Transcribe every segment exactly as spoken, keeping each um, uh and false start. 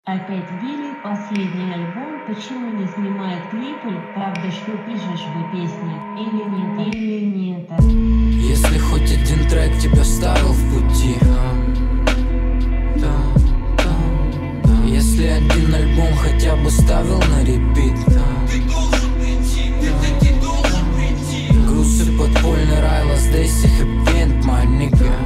Опять Билли, последний альбом, почему не снимает клипы? Правда, что пишешь в песне? Или нет, или нет? Если хоть один трек тебя ставил в пути, да, да, да. Если один альбом хотя бы ставил на репит, да. Ты должен прийти, да, ты должен прийти. Груз и подпольный рай, Last Days и Happy End, my nigga.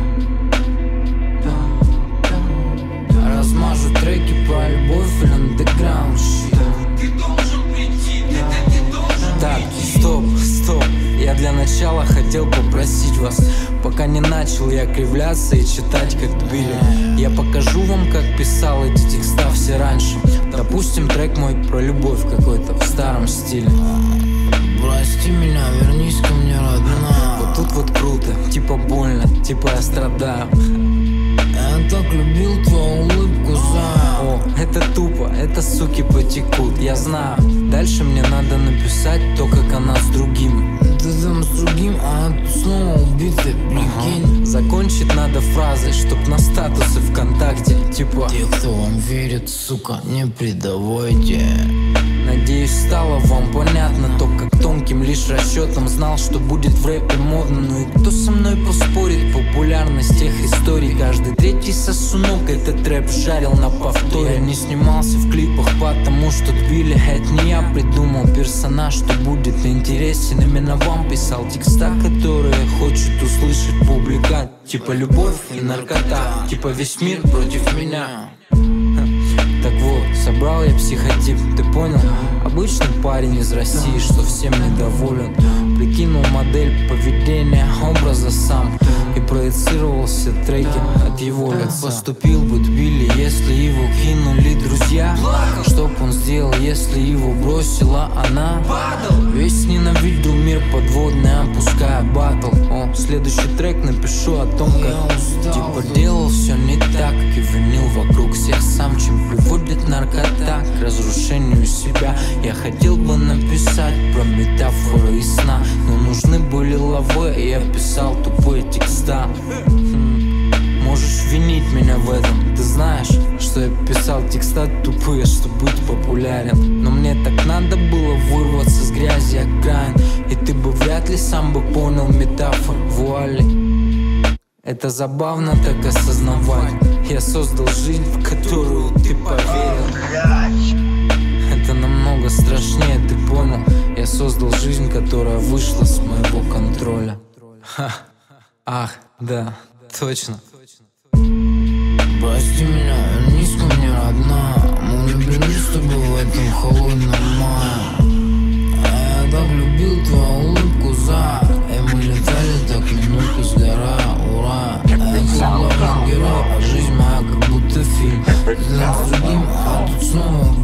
Размажу треки про любовь или underground shit. Ты должен прийти, ты, ты, ты должен Так, прийти. стоп, стоп. Я для начала хотел попросить вас, пока не начал я кривляться и читать как Билли. Я покажу вам, как писал эти текста все раньше. Допустим, трек мой про любовь какой-то в старом стиле. Прости меня, вернись ко мне, родная. Вот тут вот круто, типа больно, типа я страдаю. Я так любил твою улыбку, за. О, это тупо, это суки потекут, я знаю. Дальше мне надо написать то, как она с другим. Ты там с другим, а тут снова убитый, прикинь. Ага. Закончить надо фразой, чтоб на статусы ВКонтакте, типа: те, кто вам верит, сука, не предавайте. Надеюсь, стало вам понятно то, как тонким лишь расчетом знал, что будет в рэпе модно. Ну и кто со мной поспорит? Популярность тех историй. Каждый третий сосунок этот рэп жарил на повторе. Я не снимался в клипах, потому что Билли, это не я придумал персонаж, что будет интересен именно вам. Писал текста, которые хочет услышать публика. Типа любовь и наркота, типа весь мир против меня. Так вот, собрал я психотип, ты понял? Обычный парень из России, что всем недоволен. Прикинул модель поведения, образа сам и проецировал все треки от его лица. Поступил бы Билли, если его кинули друзья? Что б он сделал, если его бросила она? Весь ненавидел мир подводный, опуская батл. О, следующий трек напишу о том, как типа делал все не так и винил вокруг всех сам, чем приводит наркота к разрушению себя. Я хотел бы написать про метафоры и сна, но нужны были лавы, и я писал тупые текста. хм. Можешь винить меня в этом, ты знаешь, что я писал текста тупые, чтобы быть популярен. Но мне так надо было вырваться с грязи окраин, и ты бы вряд ли сам бы понял метафор вуали. Это забавно так осознавать. Я создал жизнь, в которую ты поверил. Это намного страшнее, ты понял? Я создал жизнь, которая вышла с моего контроля. Ха. Ах, да, точно. Прости меня, вернись ко мне, родная. Мы влюбились с тобой в этом холодном мае. А я так любил твою улыбку, за. И мы летали так минутку сгорая, ура. А я был главным героем, а жизнь моя как будто фильм. Ты там с другим, а тут снова